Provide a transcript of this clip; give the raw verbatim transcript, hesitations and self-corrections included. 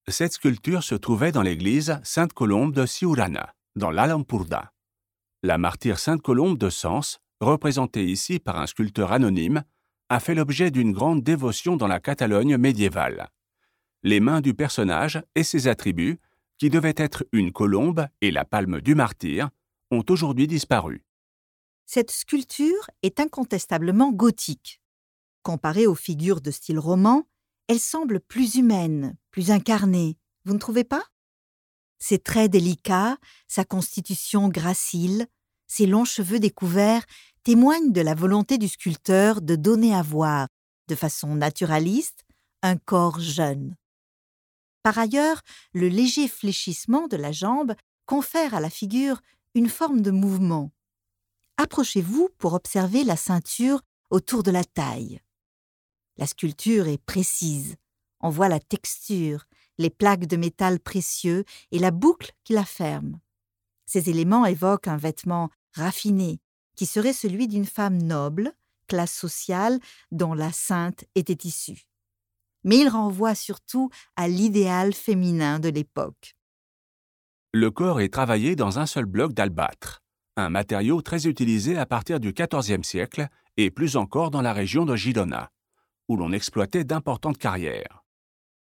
Cette sculpture se trouvait dans l'église Sainte-Colombe de Siurana, dans l'Alampurda. La martyre Sainte-Colombe de Sens, représentée ici par un sculpteur anonyme, a fait l'objet d'une grande dévotion dans la Catalogne médiévale. Les mains du personnage et ses attributs, qui devaient être une colombe et la palme du martyr, ont aujourd'hui disparu. Cette sculpture est incontestablement gothique. Comparée aux figures de style roman, elle semble plus humaine, plus incarnée, vous ne trouvez pas? Ses traits délicats, sa constitution gracile, ses longs cheveux découverts témoignent de la volonté du sculpteur de donner à voir, de façon naturaliste, un corps jeune. Par ailleurs, le léger fléchissement de la jambe confère à la figure une forme de mouvement. Approchez-vous pour observer la ceinture autour de la taille. La sculpture est précise. On voit la texture, les plaques de métal précieux et la boucle qui la ferme. Ces éléments évoquent un vêtement raffiné, qui serait celui d'une femme noble, classe sociale dont la sainte était issue. Mais il renvoie surtout à l'idéal féminin de l'époque. Le corps est travaillé dans un seul bloc d'albâtre, un matériau très utilisé à partir du quatorzième siècle et plus encore dans la région de Girona, où l'on exploitait d'importantes carrières.